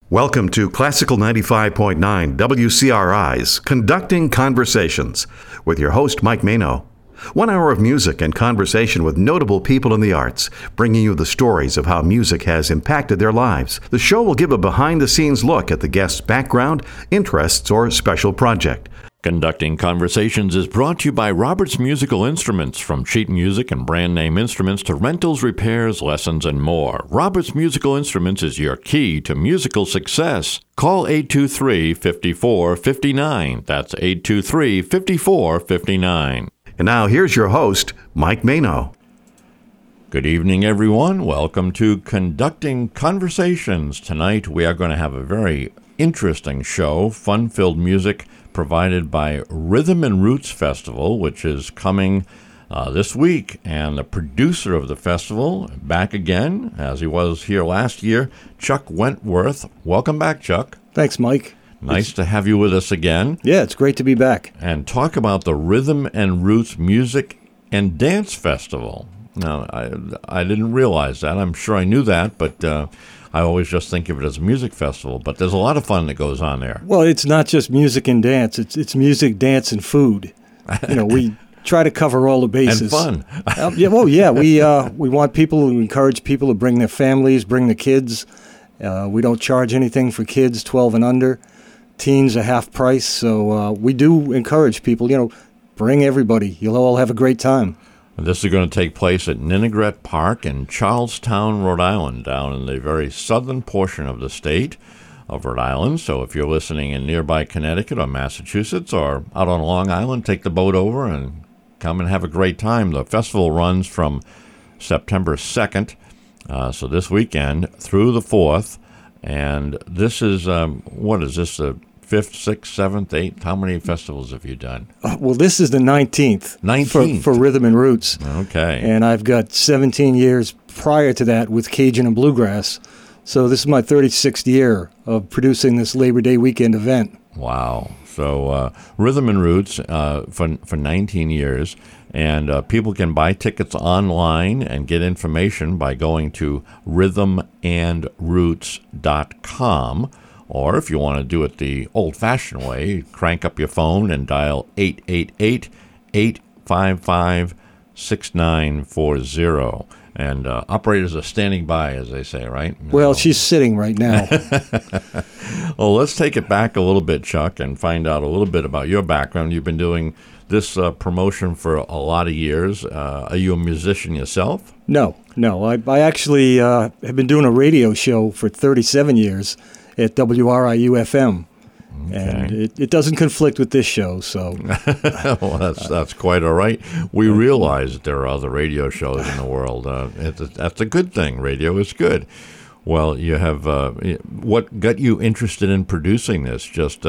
Welcome to Classical 95.9 WCRI's Conducting Conversations with your host, Mike Mano. 1 hour of music and conversation with notable people in the arts, bringing you the stories of how music has impacted their lives. The show will give a behind-the-scenes look at the guest's background, interests, or special project. Conducting Conversations is brought to you by Roberts Musical Instruments. From sheet music and brand name instruments to rentals, repairs, lessons, and more. Roberts Musical Instruments is your key to musical success. Call 823-5459. That's 823-5459. And now here's your host, Mike Mano. Good evening, everyone. Welcome to Conducting Conversations. Tonight we are going to have a very interesting show, fun-filled music provided by Rhythm and Roots Festival, which is coming this week. And the producer of the festival, back again, as he was here last year, Chuck Wentworth. Welcome back, Chuck. Thanks, Mike. Nice to have you with us again. Yeah, it's great to be back. And talk about the Rhythm and Roots Music and Dance Festival. Now, I didn't realize that. I'm sure I knew that, but I always just think of it as a music festival, but there's a lot of fun that goes on there. Well, it's not just music and dance. It's music, dance, and food. You know, we try to cover all the bases. And fun. We want people to encourage people to bring their families, bring the kids. We don't charge anything for kids 12 and under. Teens are half price, so we do encourage people, bring everybody. You'll all have a great time. This is going to take place at Ninigret Park in Charlestown, Rhode Island, down in the very southern portion of the state of Rhode Island. So if you're listening in nearby Connecticut or Massachusetts or out on Long Island, take the boat over and come and have a great time. The festival runs from September 2nd, so this weekend, through the 4th. And this is, what is this, the 5th, 6th, 7th, 8th? How many festivals have you done? Well, this is the 19th. 19th. For Rhythm and Roots. Okay. And I've got 17 years prior to that with Cajun and Bluegrass. So this is my 36th year of producing this Labor Day weekend event. Wow. So Rhythm and Roots for 19 years. And people can buy tickets online and get information by going to rhythmandroots.com. Or if you want to do it the old-fashioned way, crank up your phone and dial 888-855-6940. And operators are standing by, as they say, right? Well, she's sitting right now. Well, let's take it back a little bit, Chuck, and find out a little bit about your background. You've been doing this promotion for a lot of years. Are you a musician yourself? No. I actually have been doing a radio show for 37 years at WRIU-FM. Okay. And it doesn't conflict with this show, so. Well, that's quite all right. We realize that there are other radio shows in the world. That's a good thing. Radio is good. Well, you have what got you interested in producing this? Just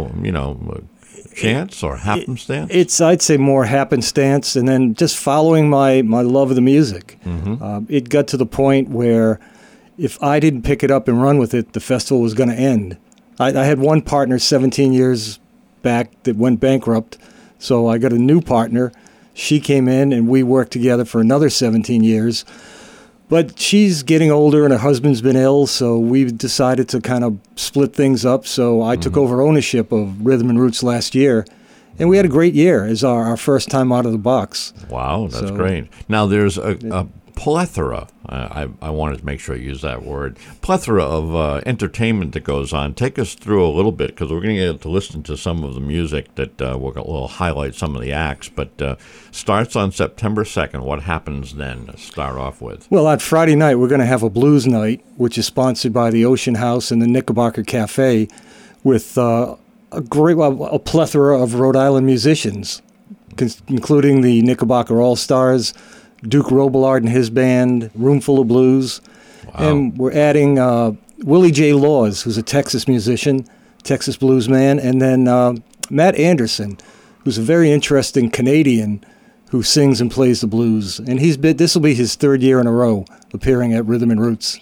chance or happenstance? I'd say more happenstance, and then just following my love of the music. Mm-hmm. It got to the point where if I didn't pick it up and run with it, the festival was going to end. I had one partner 17 years back that went bankrupt, so I got a new partner. She came in, and we worked together for another 17 years. But she's getting older, and her husband's been ill, so we decided to kind of split things up. So I took over ownership of Rhythm and Roots last year, and we had a great year as our first time out of the box. Wow, that's great. Now, there's a plethora, I wanted to make sure I use that word, plethora of entertainment that goes on. Take us through a little bit, because we're going to get to listen to some of the music that we'll highlight some of the acts, but starts on September 2nd. What happens then to start off with? Well, on Friday night, we're going to have a blues night, which is sponsored by the Ocean House and the Knickerbocker Cafe, with a plethora of Rhode Island musicians, including the Knickerbocker All-Stars, Duke Robillard and his band, Roomful of Blues. Wow. And we're adding Willie J. Laws, who's a Texas musician, Texas blues man, and then Matt Anderson, who's a very interesting Canadian who sings and plays the blues. And this will be his third year in a row appearing at Rhythm and Roots.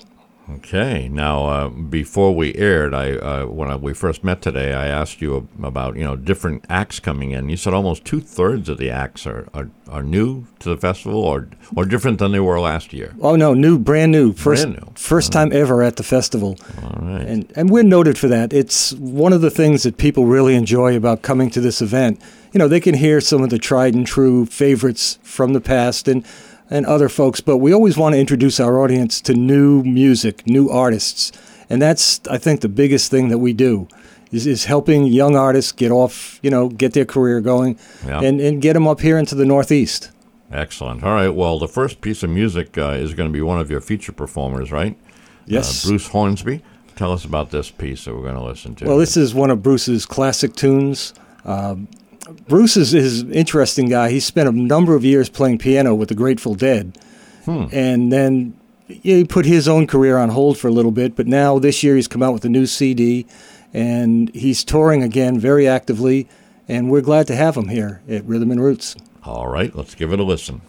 Okay. Now, before we aired, when we first met today, I asked you about different acts coming in. You said almost 2/3 of the acts are new to the festival, or different than they were last year. Oh no, brand new, first time ever at the festival. All right. And we're noted for that. It's one of the things that people really enjoy about coming to this event. They can hear some of the tried and true favorites from the past and other folks, but we always want to introduce our audience to new music, new artists. And that's, I think, the biggest thing that we do is helping young artists get off, get their career going and get them up here into the Northeast. Excellent. All right. Well, the first piece of music is going to be one of your feature performers, right? Yes. Bruce Hornsby. Tell us about this piece that we're going to listen to. Well, this is one of Bruce's classic tunes. Bruce is an interesting guy. He spent a number of years playing piano with the Grateful Dead. And then he put his own career on hold for a little bit, but now this year he's come out with a new CD, and he's touring again very actively, and we're glad to have him here at Rhythm and Roots. All right, let's give it a listen.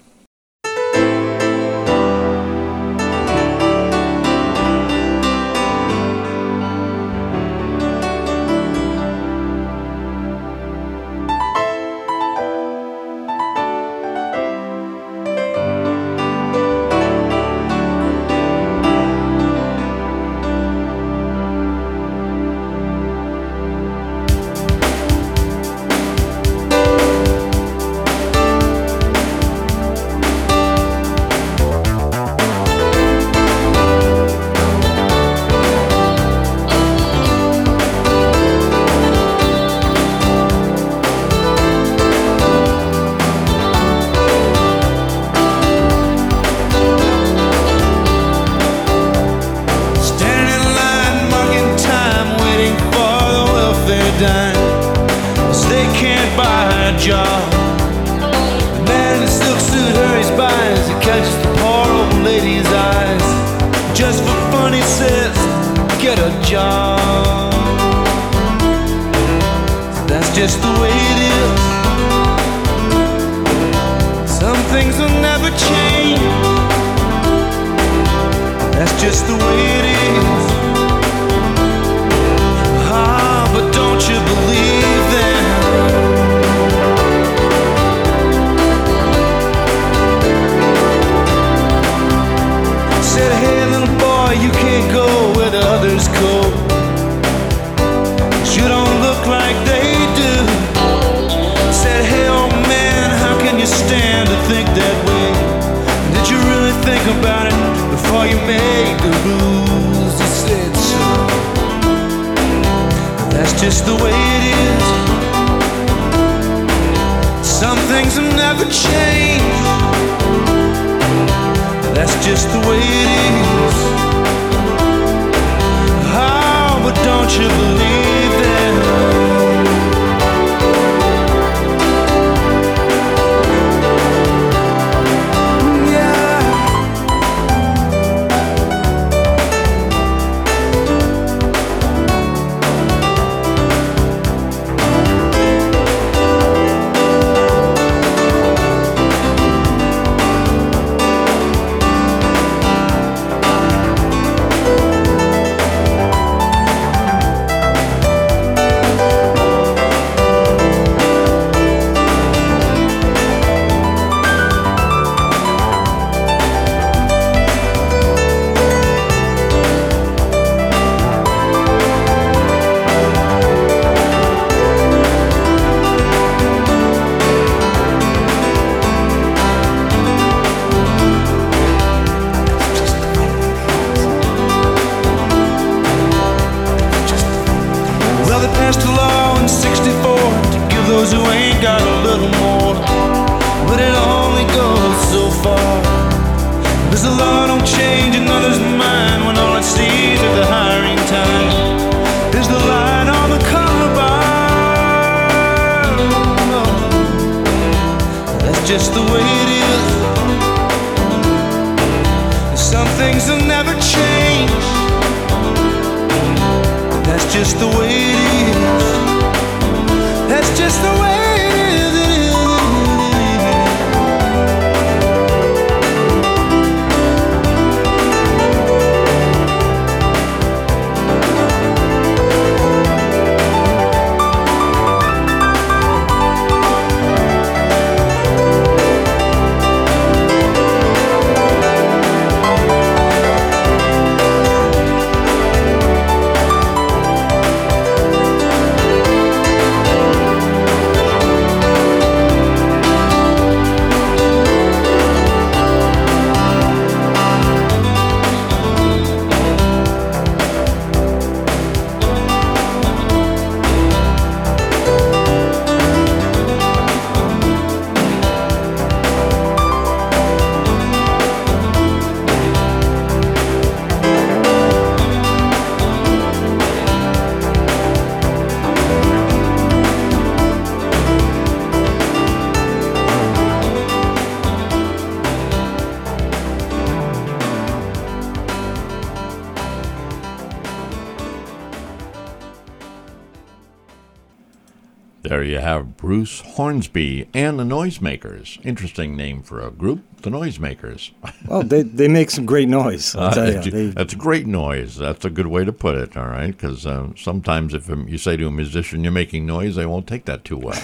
There you have Bruce Hornsby and the Noisemakers. Interesting name for a group, the Noisemakers. Well, they make some great noise, I'll tell you. That's great noise. That's a good way to put it, all right? Because sometimes if you say to a musician, you're making noise, they won't take that too well.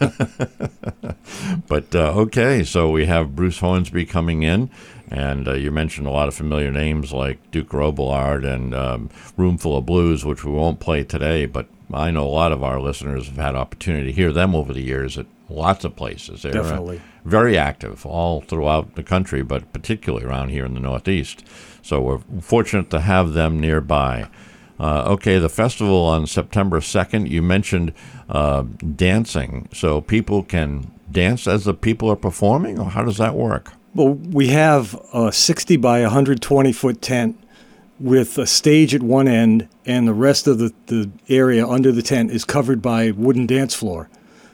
But, okay, so we have Bruce Hornsby coming in. And you mentioned a lot of familiar names like Duke Robillard and Roomful of Blues, which we won't play today, but I know a lot of our listeners have had opportunity to hear them over the years at lots of places. They're Definitely. Very active all throughout the country, but particularly around here in the Northeast. So we're fortunate to have them nearby. Okay, the festival on September 2nd, you mentioned dancing. So people can dance as the people are performing, or how does that work? Well, we have a 60 by 120-foot tent with a stage at one end, and the rest of the area under the tent is covered by wooden dance floor.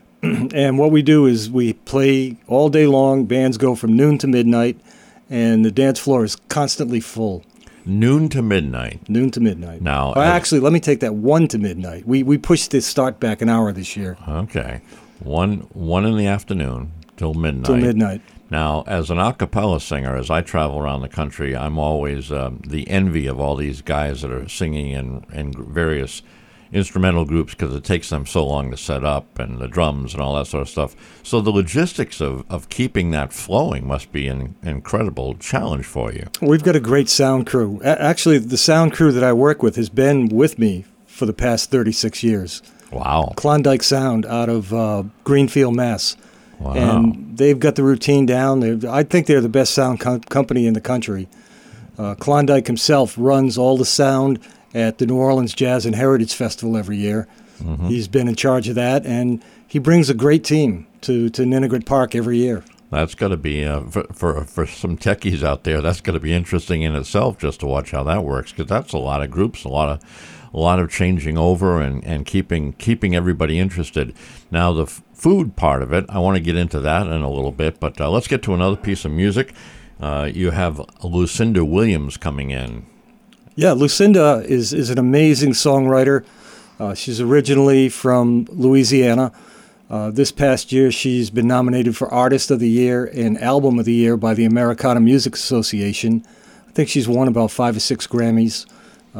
And what we do is we play all day long. Bands go from noon to midnight, and the dance floor is constantly full. Noon to midnight. Noon to midnight. Now, actually, let me take that 1 to midnight. We pushed the start back an hour this year. Okay. One in the afternoon till midnight. Till midnight. Now, as an a cappella singer, as I travel around the country, I'm always the envy of all these guys that are singing in various instrumental groups because it takes them so long to set up and the drums and all that sort of stuff. So the logistics of keeping that flowing must be an incredible challenge for you. We've got a great sound crew. Actually, the sound crew that I work with has been with me for the past 36 years. Wow. Klondike Sound out of Greenfield, Mass. Wow. And they've got the routine down. I think they're the best sound company in the country. Klondike himself runs all the sound at the New Orleans Jazz and Heritage Festival every year. Mm-hmm. He's been in charge of that, and he brings a great team to Ninigret Park every year. That's got to be, for some techies out there, that's going to be interesting in itself just to watch how that works, because that's a lot of groups, a lot of changing over and keeping everybody interested. Now, the food part of it, I want to get into that in a little bit, but let's get to another piece of music. You have Lucinda Williams coming in. Yeah, Lucinda is an amazing songwriter. She's originally from Louisiana. This past year, she's been nominated for Artist of the Year and Album of the Year by the Americana Music Association. I think she's won about 5 or 6 Grammys.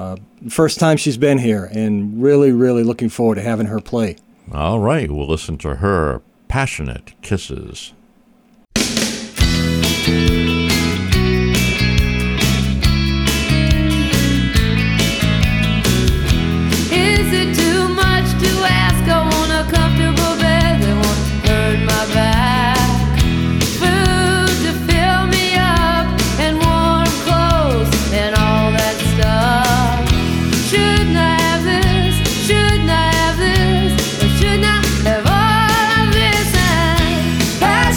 First time she's been here, and really, really looking forward to having her play. All right, we'll listen to her Passionate Kisses. Passion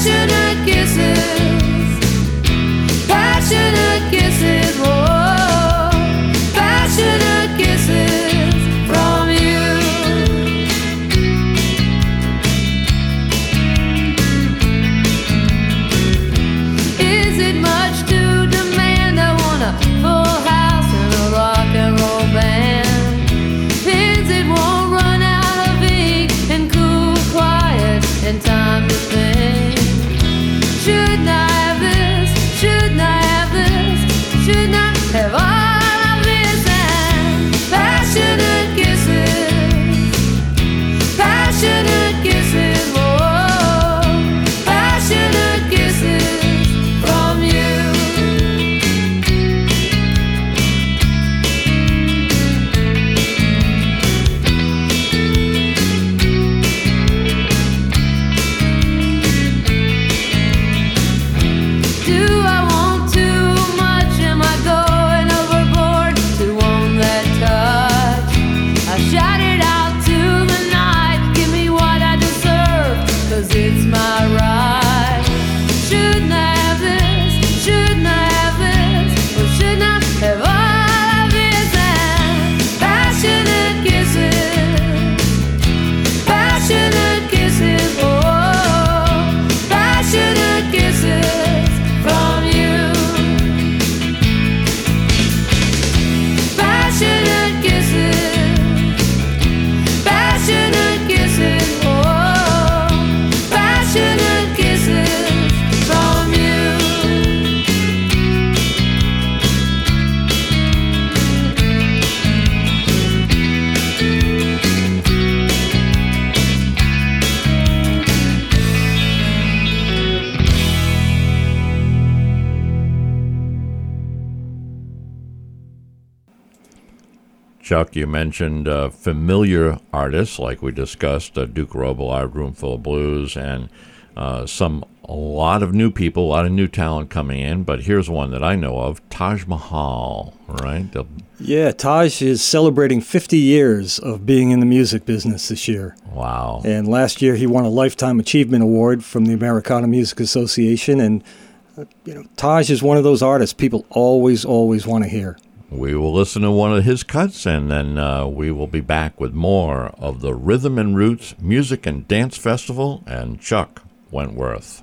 Chuck, you mentioned familiar artists like we discussed, Duke Robillard, Roomful of Blues, and a lot of new people, a lot of new talent coming in. But here's one that I know of, Taj Mahal, right? Yeah, Taj is celebrating 50 years of being in the music business this year. Wow. And last year he won a Lifetime Achievement Award from the Americana Music Association. And, Taj is one of those artists people always want to hear. We will listen to one of his cuts, and then we will be back with more of the Rhythm and Roots Music and Dance Festival and Chuck Wentworth.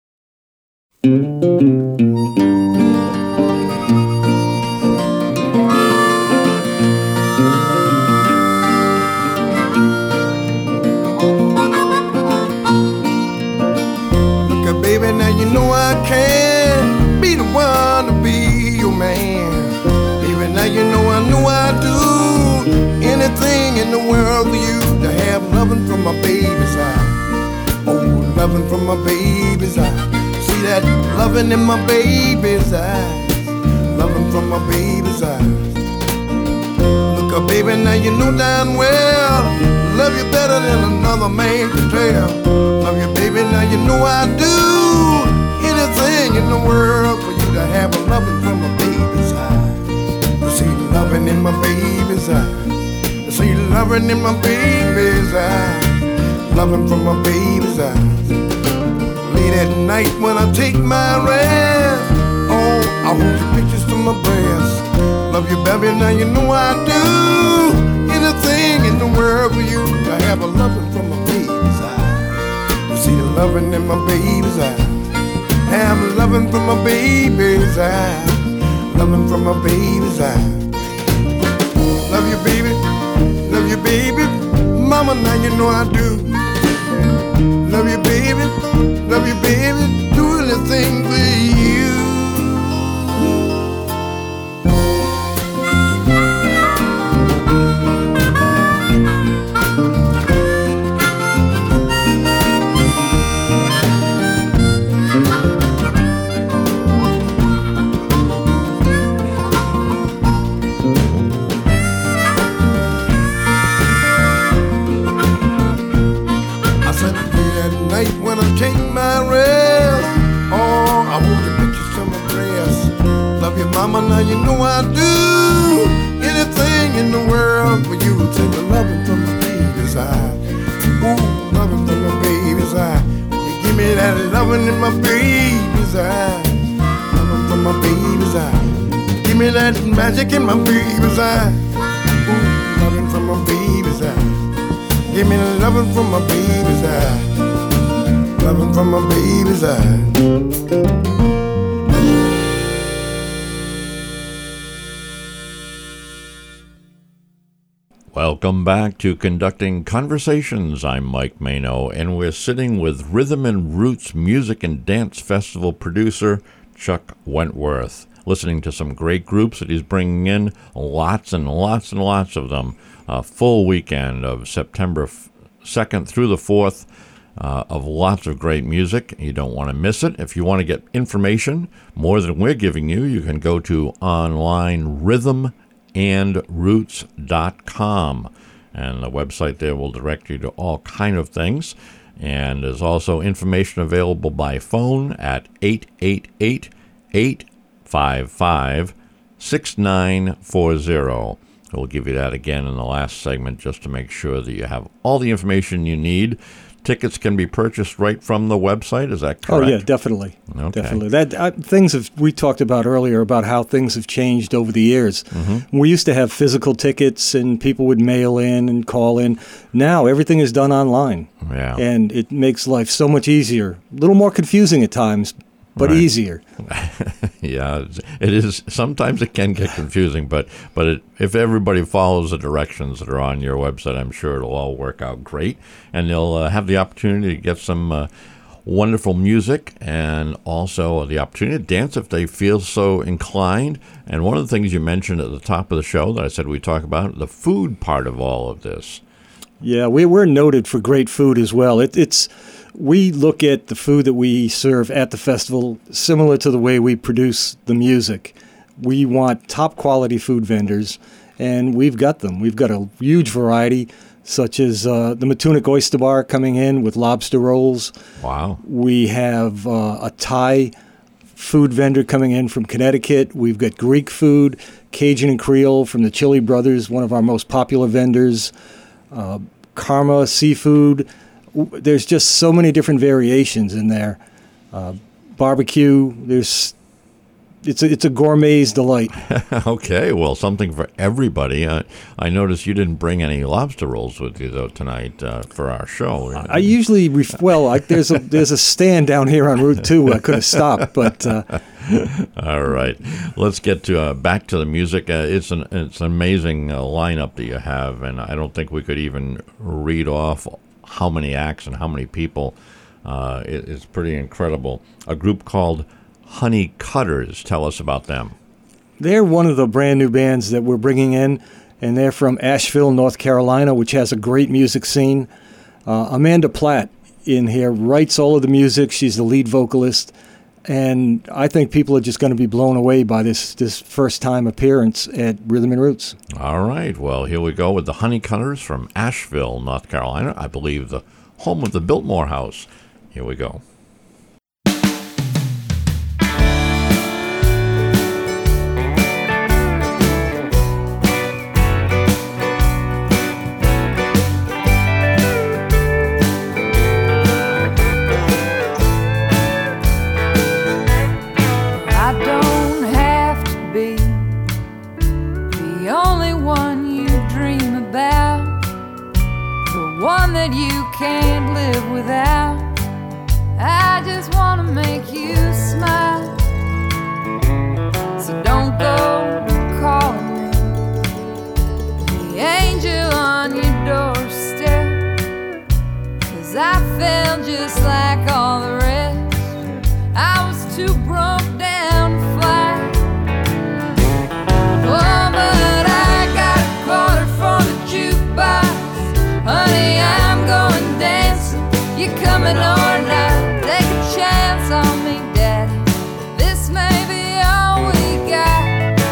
Baby, now you know I can't be the one to be your man. Baby, now you know I do anything in the world for you to have loving from my baby's eye. Oh, loving from my baby's eye. See that loving in my baby's eyes. Loving from my baby's eyes. Look up, baby, now you know damn well love you better than another man can tell. Love you, baby, now you know I do anything in the world for you to have a loving from my baby's eyes. To see loving in my baby's eyes. To see loving in my baby's eyes. Loving from my baby's eyes. Late at night when I take my rest, oh, I hold your pictures to my breast. Love you, baby, now you know I do anything in the world for you to have a loving from my baby's eyes. To see the loving in my baby's eyes. Have a loving from my baby's eyes. Loving from my baby's eyes. Love you, baby. Love you, baby. Mama, now you know I do. Love you, baby. Love you, baby. Do anything for you. When I take my rest, oh, I hold your pictures to my breast. Love you, mama, now you know I do anything in the world for you. Take the loving from my baby's eye. Ooh, loving from my baby's eye. You give me that loving in my baby's eye. Loving from my baby's eye. Give me that magic in my baby's eye. Ooh, loving from my baby's eye. Give me the loving from my baby's eye. Loving from my baby's eye. Welcome back to Conducting Conversations. I'm Mike Mano, and we're sitting with Rhythm and Roots Music and Dance Festival producer Chuck Wentworth, listening to some great groups that he's bringing in, lots and lots and lots of them. A full weekend of September 2nd through the 4th. Of lots of great music. You don't want to miss it. If you want to get information, more than we're giving you, you can go to online rhythmandroots.com. And the website there will direct you to all kind of things. And there's also information available by phone at 888-855-6940. We'll give you that again in the last segment just to make sure that you have all the information you need. Tickets can be purchased right from the website. Is that correct? Oh, yeah, definitely. Okay. Definitely. We talked about earlier about how things have changed over the years. Mm-hmm. We used to have physical tickets and people would mail in and call in. Now everything is done online. Yeah. And it makes life so much easier. A little more confusing at times, but easier. Yeah, it is. Sometimes it can get confusing, but if everybody follows the directions that are on your website, I'm sure it'll all work out great, and they'll have the opportunity to get some wonderful music and also the opportunity to dance if they feel so inclined. And one of the things you mentioned at the top of the show that I said we talk about, the food part of all of this. Yeah, we're noted for great food as well. We look at the food that we serve at the festival similar to the way we produce the music. We want top quality food vendors, and we've got them. We've got a huge variety, such as the Matunic Oyster Bar coming in with lobster rolls. Wow. We have a Thai food vendor coming in from Connecticut. We've got Greek food, Cajun and Creole from the Chili Brothers, one of our most popular vendors. Karma Seafood. There's just so many different variations in there. Barbecue. It's a gourmet's delight. Okay, well, something for everybody. I noticed you didn't bring any lobster rolls with you, though, tonight for our show. I usually, there's a stand down here on Route 2 I could have stopped, but... All right, let's get back to the music. It's an amazing lineup that you have, and I don't think we could even read off how many acts and how many people. It's pretty incredible. A group called Honey Cutters. Tell us about them. They're one of the brand new bands that we're bringing in, and they're from Asheville, North Carolina, which has a great music scene. Amanda Platt in here writes all of the music. She's the lead vocalist, and I think people are just going to be blown away by this first-time appearance at Rhythm and Roots. All right, well, here we go with the Honey Cutters from Asheville, North Carolina. I believe the home of the Biltmore House. Here we go. That you can't live without. I just want to make you smile. So don't go calling me the angel on your doorstep, 'cause I felt just like all the rest. I was too broke down to fly. Oh, but I got a quarter from the jukebox. Honey, I'm going dancing. You coming or not? Take a chance on me, Daddy. This may be all we got.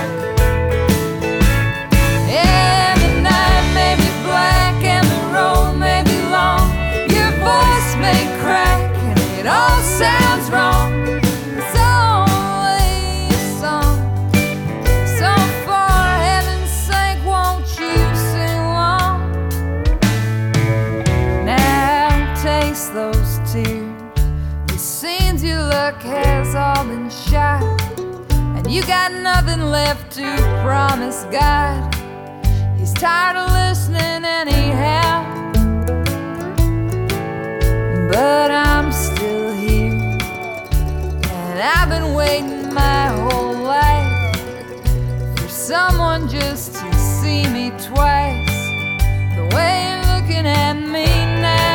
Yeah, the night may be black and the road may be long. Your voice may crack and it all sounds wrong. It's only a song. So for heaven's sake, won't you sing along? Taste those tears. It seems your luck has all been shot, and you got nothing left to promise God. He's tired of listening anyhow. But I'm still here, and I've been waiting my whole life for someone just to see me twice, the way you're looking at me now.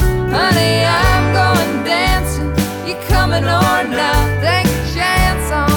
Honey, I'm going dancing. You coming or not? Take a chance on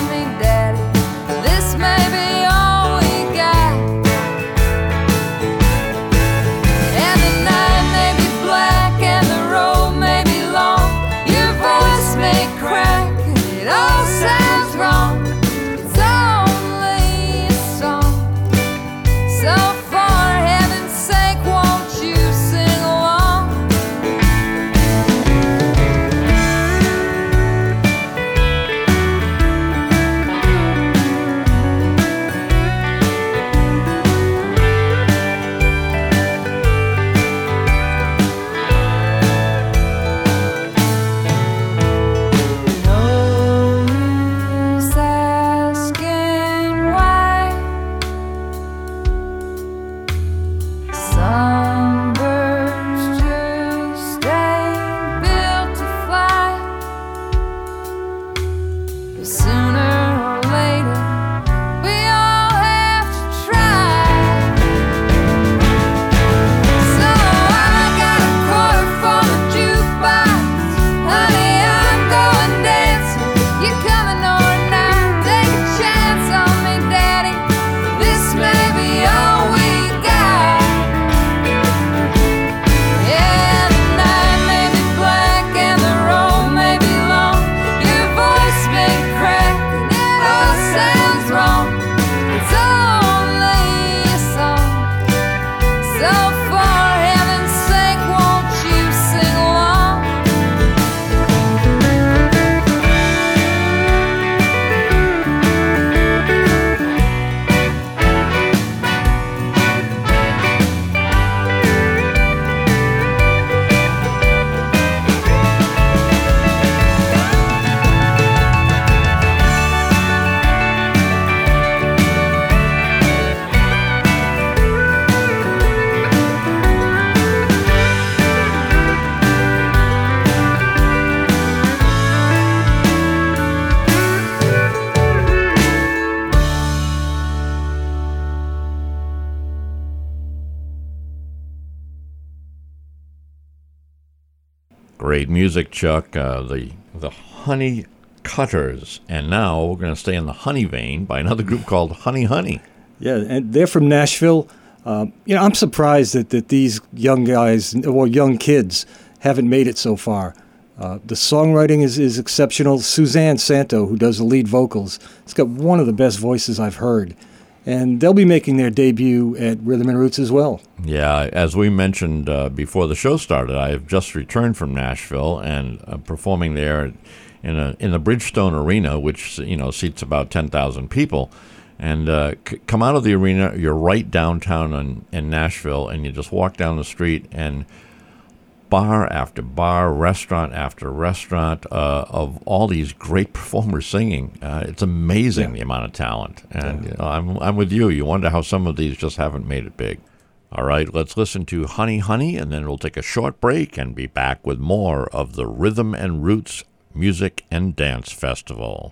Great music, Chuck. The Honey Cutters. And now we're going to stay in the honey vein by another group called Honey Honey. Yeah, and they're from Nashville. I'm surprised that these young guys, or young kids, haven't made it so far. The songwriting is exceptional. Suzanne Santo, who does the lead vocals, has got one of the best voices I've heard. And they'll be making their debut at Rhythm and Roots as well. Yeah, as we mentioned before the show started, I have just returned from Nashville and performing there in the Bridgestone Arena, which seats about 10,000 people. And come out of the arena, you're right downtown in Nashville, and you just walk down the street, and bar after bar, restaurant after restaurant of all these great performers singing. It's amazing, the amount of talent. And I'm with you. You wonder how some of these just haven't made it big. All right, let's listen to Honey Honey, and then we'll take a short break and be back with more of the Rhythm and Roots Music and Dance Festival.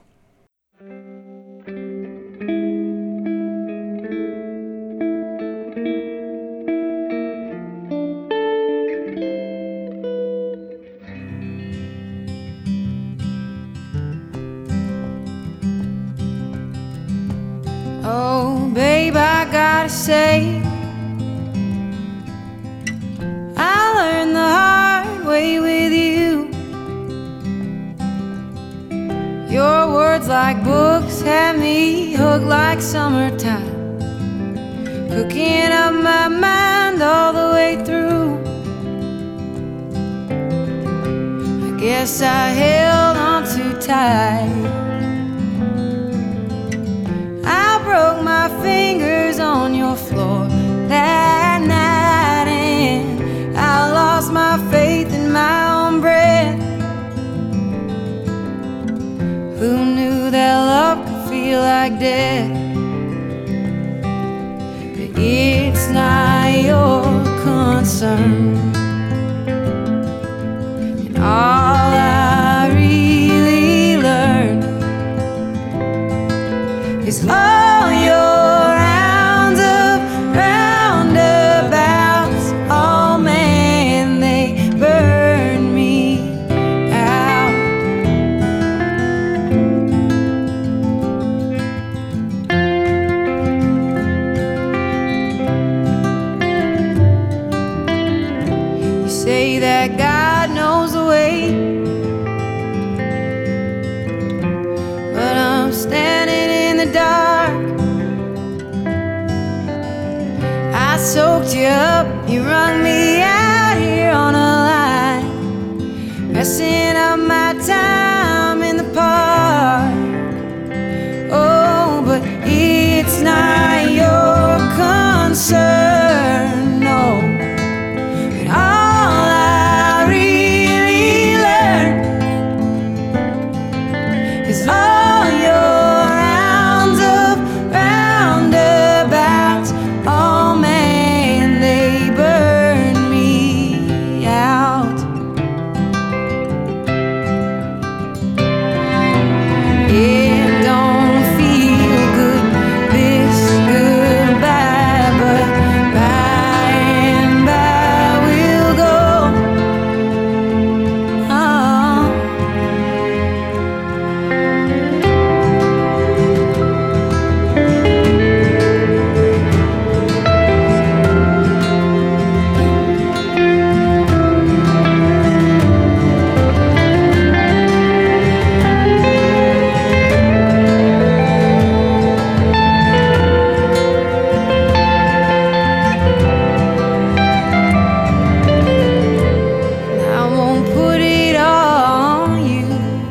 Oh, babe, I gotta say, I learned the hard way with you. Your words like books have me hooked like summertime, cooking up my mind all the way through. I guess I held on too tight. I broke my fingers on your floor that night, and I lost my faith in my own breath. Who knew that love could feel like death? But it's not your concern, and all I really learned is all your rounds of roundabouts. Oh man, they burn me out. You say that God knows the way, but I'm standing in the dark. I soaked you up, you wrung me out here on a line, messing up my time in the park. Oh, but it's not your concern, no. And all I really learned is all your rounds of roundabouts. Oh man, they burn me out. It don't feel good, this goodbye, but by and by we'll go. Oh. I won't put it all on you.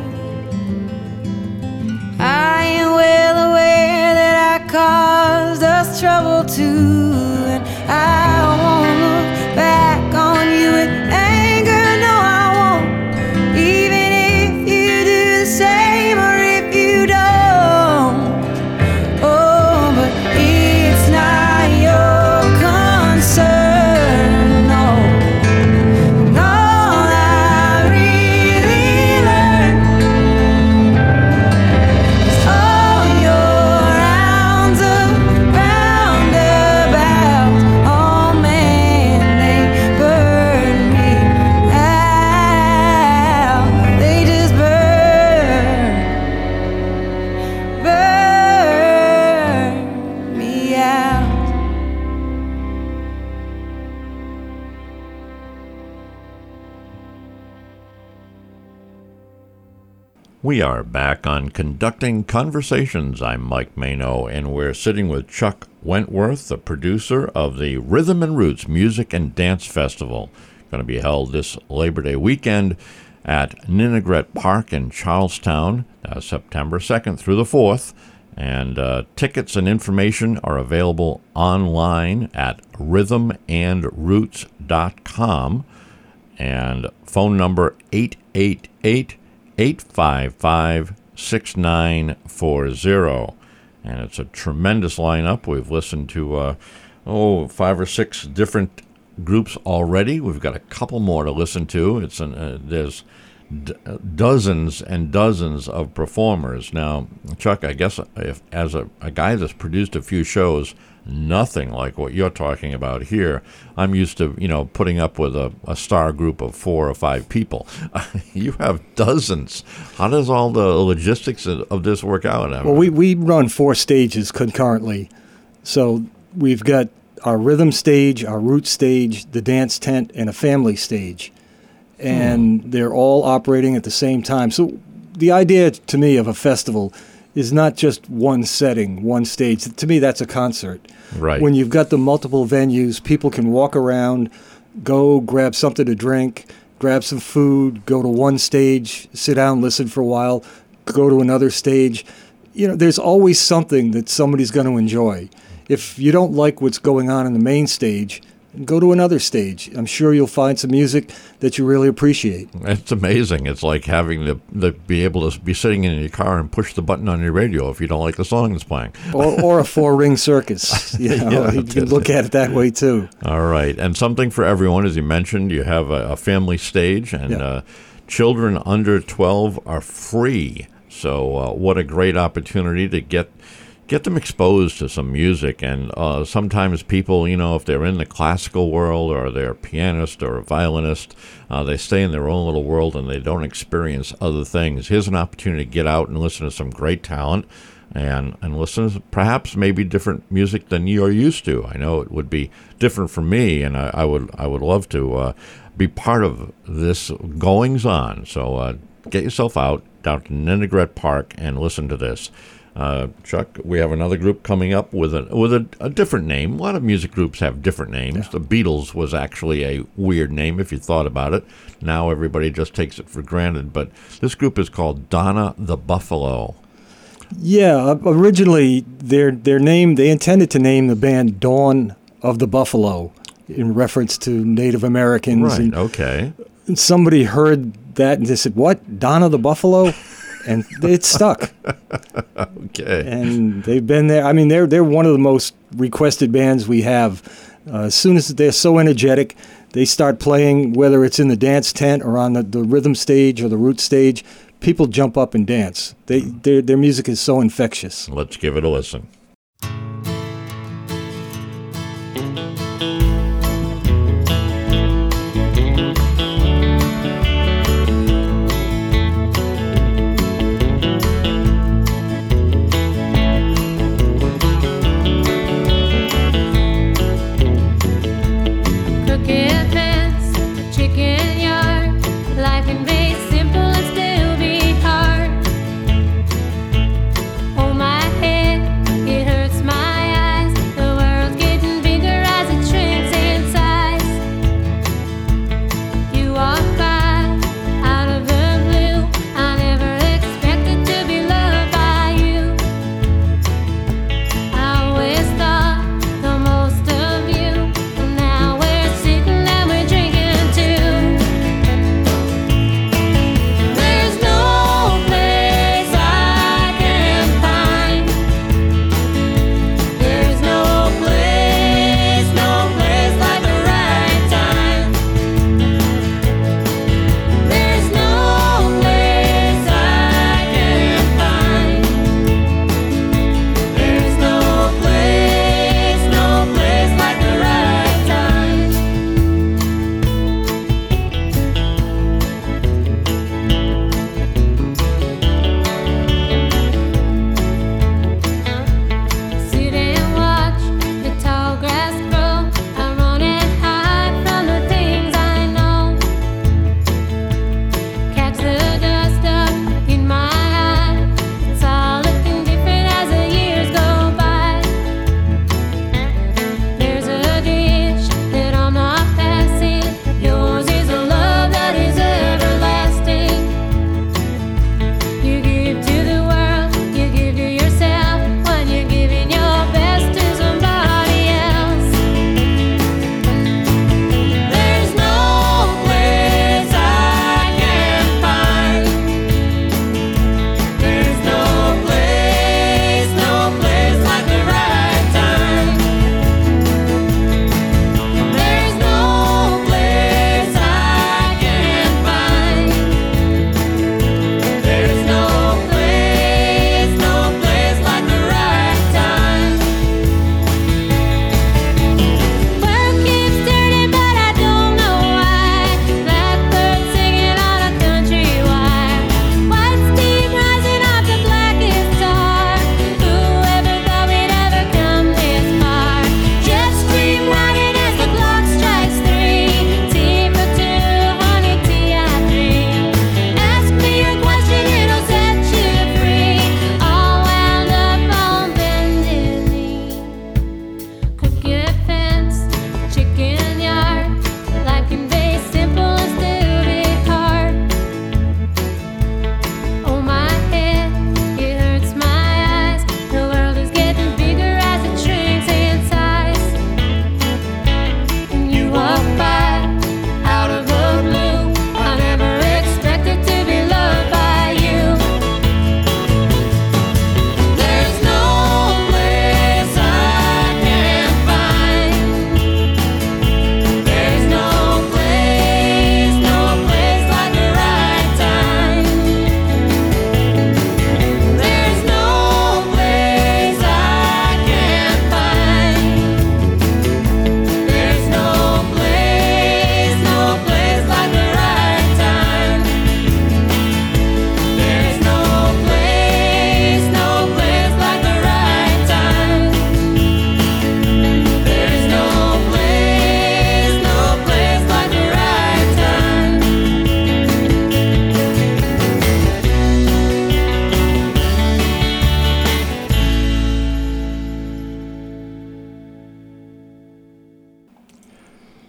I am well aware that I caused us trouble too, and I won't look back on you with anger. No, I won't. Even if you do the same or if you don't. Oh, but it's not your concern, no. And all I really learned is all your rounds of roundabouts. We are back on Conducting Conversations. I'm Mike Mano, and we're sitting with Chuck Wentworth, the producer of the Rhythm and Roots Music and Dance Festival. Going to be held this Labor Day weekend at Ninigret Park in Charlestown, September 2nd through the 4th. And tickets and information are available online at rhythmandroots.com, and phone number 888-855-6940. And it's a tremendous lineup. We've listened to 5 or 6 different groups already. We've got a couple more to listen to. There's dozens and dozens of performers. Now, Chuck, I guess if, as a guy that's produced a few shows, nothing like what you're talking about here. I'm used to, putting up with a star group of 4 or 5 people. You have dozens. How does all the logistics of this work out? Well, we run 4 stages concurrently. So we've got our rhythm stage, our root stage, the dance tent, and a family stage. And they're all operating at the same time. So the idea to me of a festival is not just one setting, one stage. To me, that's a concert. Right. When you've got the multiple venues, people can walk around, go grab something to drink, grab some food, go to one stage, sit down, listen for a while, go to another stage. There's always something that somebody's going to enjoy. If you don't like what's going on in the main stage, go to another stage. I'm sure you'll find some music that you really appreciate. It's amazing. It's like having to be able to be sitting in your car and push the button on your radio if you don't like the song that's playing. Or a 4-ring circus. You can look at it that way, too. All right. And something for everyone, as you mentioned. You have a family stage, and children under 12 are free. So what a great opportunity to get them exposed to some music. And sometimes people, if they're in the classical world or they're a pianist or a violinist, they stay in their own little world and they don't experience other things. Here's an opportunity to get out and listen to some great talent and listen to perhaps maybe different music than you're used to. I know it would be different for me, and I would love to be part of this goings-on. So get yourself out down to Ninigret Park and listen to this. Chuck, we have another group coming up with a different name. A lot of music groups have different names. Yeah. The Beatles was actually a weird name if you thought about it. Now everybody just takes it for granted. But this group is called Donna the Buffalo. Yeah, originally their name, they intended to name the band Dawn of the Buffalo in reference to Native Americans. Right, okay. And somebody heard that and they said, "What, Donna the Buffalo?" And it stuck. Okay. And they've been there. I mean, they're one of the most requested bands we have. As soon as they're so energetic, they start playing, whether it's in the dance tent or on the rhythm stage or the root stage, people jump up and dance. Their music is so infectious. Let's give it a listen. Hold my head, it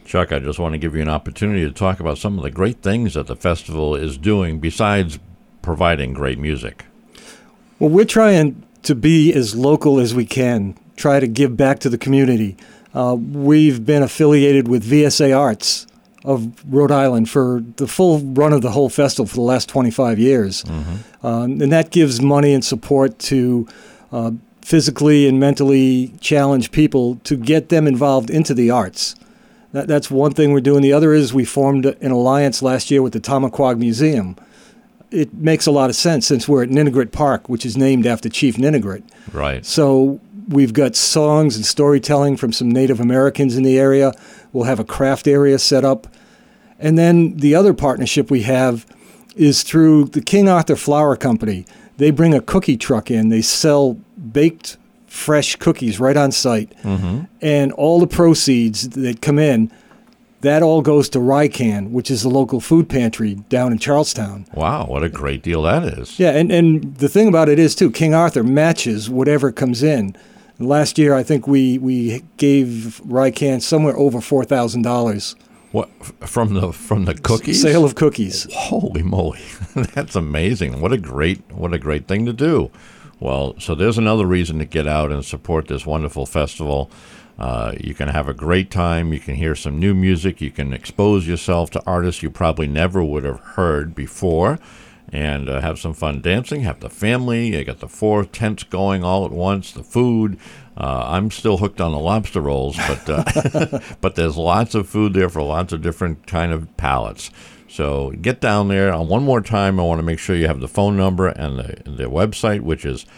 Chuck, I just want to give you an opportunity to talk about some of the great things that the festival is doing besides providing great music. Well, we're trying to be as local as we can, try to give back to the community. We've been affiliated with VSA Arts of Rhode Island for the full run of the whole festival for the last 25 years. And that gives money and support to physically and mentally challenged people to get them involved into the arts. That's one thing we're doing. The other is we formed an alliance last year with the Tamaqua Museum. It makes a lot of sense since we're at Ninigret Park, which is named after Chief Ninigret. Right. So we've got songs and storytelling from some Native Americans in the area. We'll have a craft area set up. And then the other partnership we have is through the King Arthur Flour Company. They bring a cookie truck in. They sell baked, fresh cookies right on site. And all the proceeds that come in, that all goes to RYCAN, which is the local food pantry down in Charlestown. Wow, what a great deal that is. Yeah, and the thing about it is, too, King Arthur matches whatever comes in. Last year, I think we gave RYCAN somewhere over $4,000. What, from the cookies? Sale of cookies. Holy moly, that's amazing! What a great thing to do. Well, so there's another reason to get out and support this wonderful festival. You can have a great time. You can hear some new music. You can expose yourself to artists you probably never would have heard before, and have some fun dancing. Have the family. You got the 4 tents going all at once. The food. I'm still hooked on the lobster rolls, but but there's lots of food there for lots of different kind of palates. So get down there. One more time, I want to make sure you have the phone number and the website, which is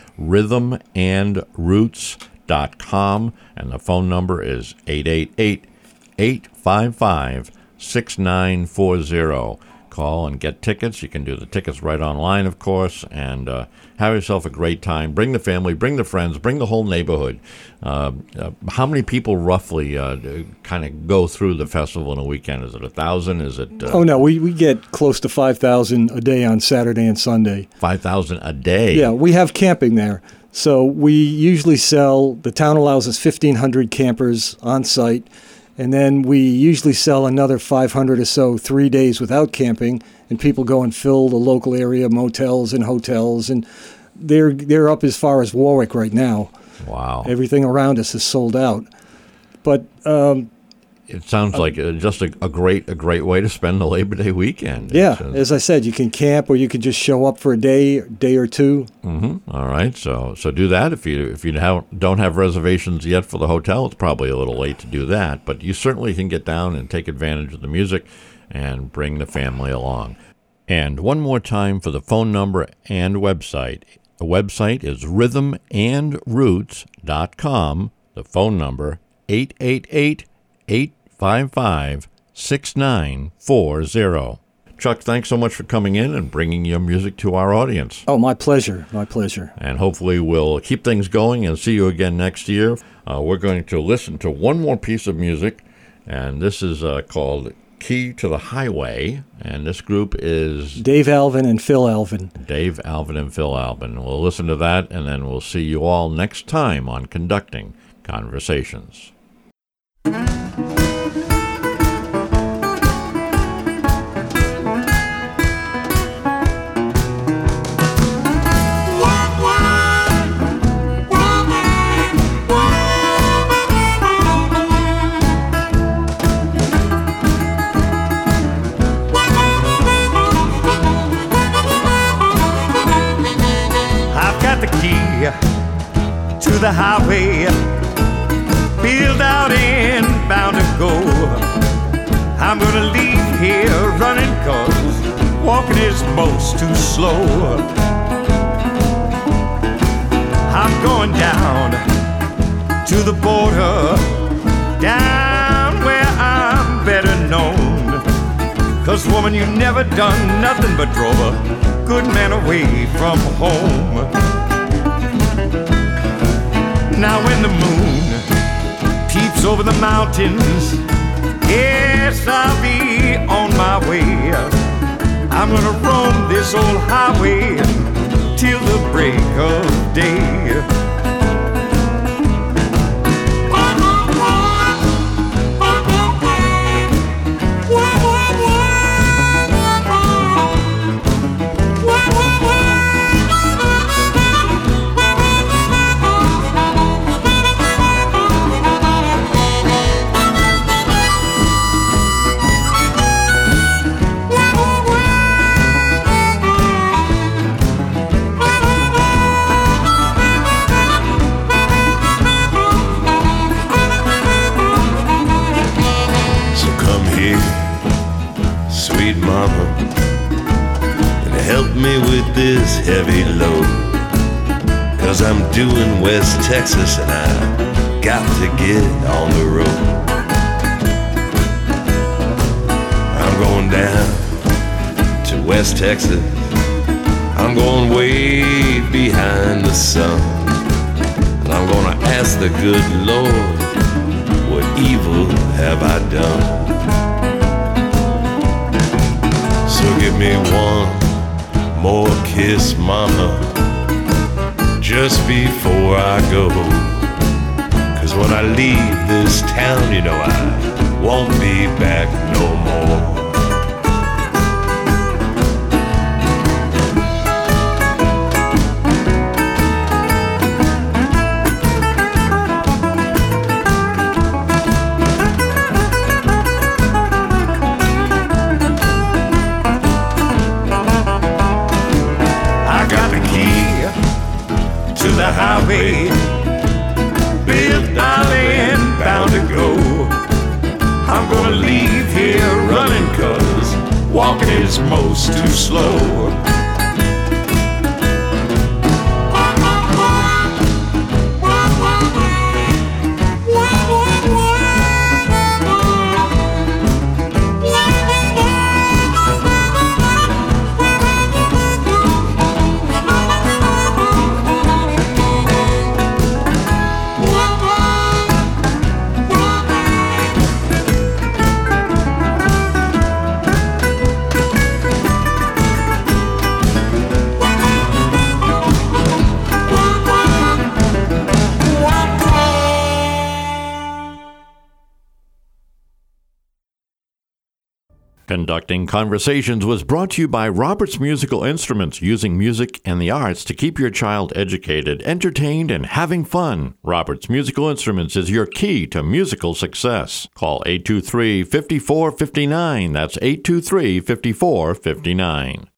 rhythmandroots.com, and the phone number is 888-855-6940. Call and get tickets. You can do the tickets right online, of course, and have yourself a great time. Bring the family, bring the friends, bring the whole neighborhood. How many people roughly kind of go through the festival in a weekend? Is it 1,000? Is it? Oh, no, we get close to 5,000 a day on Saturday and Sunday. 5,000 a day? Yeah, we have camping there. So we usually the town allows us 1,500 campers on site. And then we usually sell another 500 or so 3 days without camping, and people go and fill the local area motels and hotels, and they're up as far as Warwick right now. Wow! Everything around us is sold out, but it sounds like just a great way to spend the Labor Day weekend. Yeah, as I said, you can camp or you can just show up for a day or two. All right, so do that. If you don't have reservations yet for the hotel, it's probably a little late to do that. But you certainly can get down and take advantage of the music and bring the family along. And one more time for the phone number and website. The website is rhythmandroots.com. The phone number 888-855-6940. Chuck, thanks so much for coming in and bringing your music to our audience. Oh, my pleasure. My pleasure. And hopefully we'll keep things going and see you again next year. We're going to listen to one more piece of music, and this is called Key to the Highway, and this group is Dave Alvin and Phil Alvin. Dave Alvin and Phil Alvin. We'll listen to that, and then we'll see you all next time on Conducting Conversations. To the highway, build out and bound to go. I'm gonna leave here running, 'cause walking is most too slow. I'm going down to the border, down where I'm better known. 'Cause woman, you never done nothing but drove a good man away from home. Now when the moon peeps over the mountains, yes, I'll be on my way. I'm gonna roam this old highway till the break of day. this heavy load, 'cause I'm doing West Texas and I got to get on the road. I'm going down to West Texas, I'm going way behind the sun, and I'm gonna ask the good Lord, what evil have I done? So give me one more kiss, mama, just before I go, 'cause when I leave this town, you know I won't be back no more. The highway, Bill Darling, bound to go. I'm gonna leave here running, 'cause walking is most too slow. Conducting Conversations was brought to you by Roberts Musical Instruments, using music and the arts to keep your child educated, entertained, and having fun. Roberts Musical Instruments is your key to musical success. Call 823-5459. That's 823-5459.